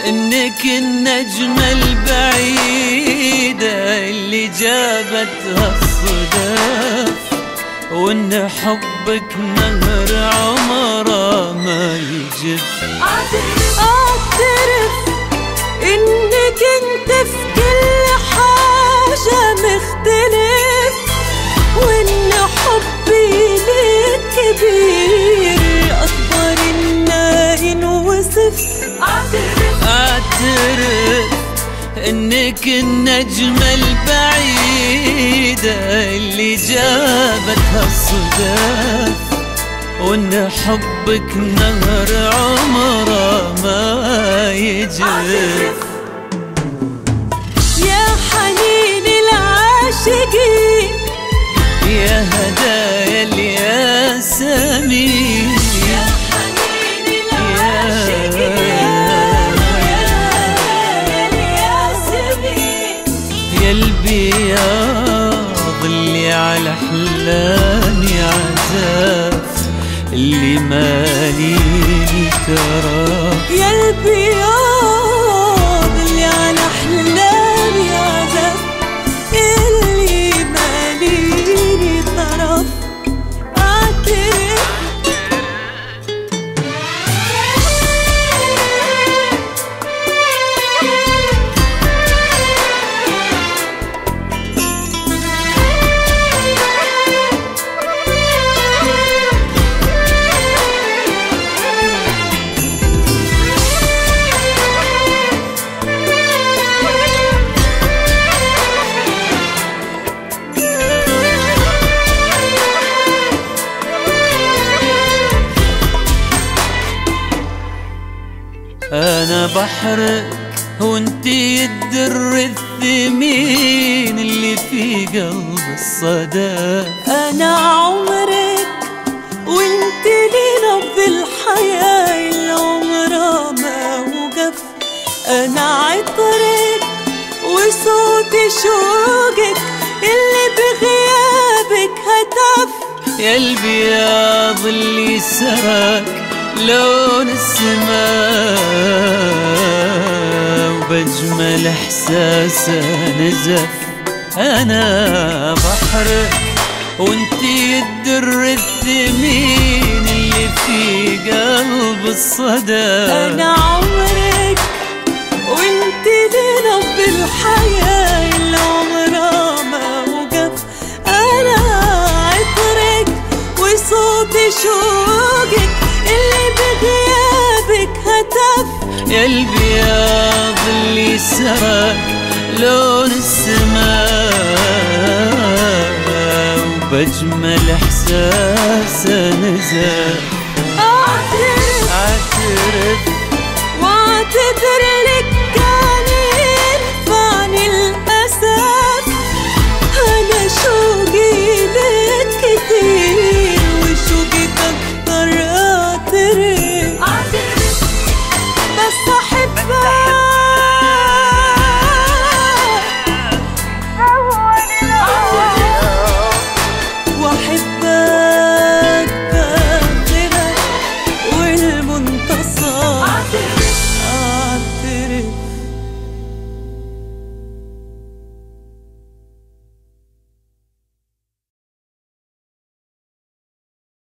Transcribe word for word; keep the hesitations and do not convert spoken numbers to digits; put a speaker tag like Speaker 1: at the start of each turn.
Speaker 1: انك النجمة البعيدة اللي جابتها الصدف، وان حبك نهر عمره ما يجف.
Speaker 2: اعترف انك انت في كل حاجة مختلف، وان حبي لك كبير اكبر ما ينوصف. اعترف
Speaker 1: اعترف انك النجمة البعيدة اللي جابتها الصدف، وان حبك نهر عمره ما يجف.
Speaker 2: يا حنين العاشقين،
Speaker 1: يا هدايا الياسمين،
Speaker 2: يا حنين العاشقين، يا
Speaker 1: البياض اللي على احلامي عزاف، اللي ماليني تراك.
Speaker 2: يا البياض اللي على احلامي عزاف، اللي ماليني طرف. اعترف
Speaker 1: أنا بحرك وانتي الدر الثمين اللي في قلب الصدى.
Speaker 2: انا عمرك وانت لي نبض الحياة اللي عمرها ما وقف. انا عطرك وصوت شوقك اللي بغيابك هتف.
Speaker 1: يا البياض اللي سراك لون السماء، وبجمل احساسه نزف. انا بحرك وانتي الدر الثمين اللي في قلب الصدى.
Speaker 2: انا عمرك وانت لي نبض الحياة اللي عمرها ما وقف. انا عطرك وصوت شوقك اللي بغيابك هتف.
Speaker 1: يا البياض اللي سرق لون السماء، وبجمل احساسه نزف.
Speaker 2: اعترف
Speaker 1: اعترف
Speaker 2: واعتذر لي